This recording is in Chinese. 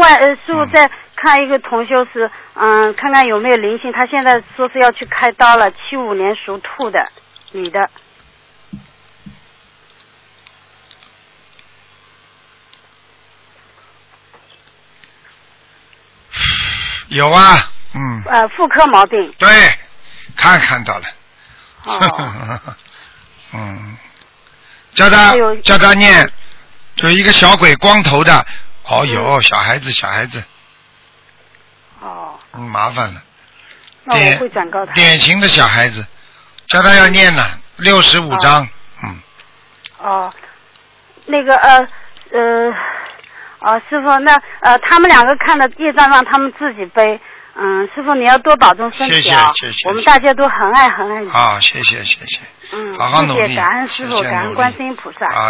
师傅再看一个同修是，看看有没有灵性。他现在说是要去开刀了，75年属兔的女的。 有啊， 妇科毛病。 对，看到了。 哦。 叫他念，有一个小鬼光头的，小孩子。 哦。 麻烦了。 那我会转告他。 典型的小孩子，叫他要念呢，65章。 那个师傅，那他们两个看的业障让他们自己背。师傅你要多保重身体啊！ 谢谢。 我们大家都很爱你。 谢谢。好好努力。 谢谢，感恩师傅，感恩观世音菩萨。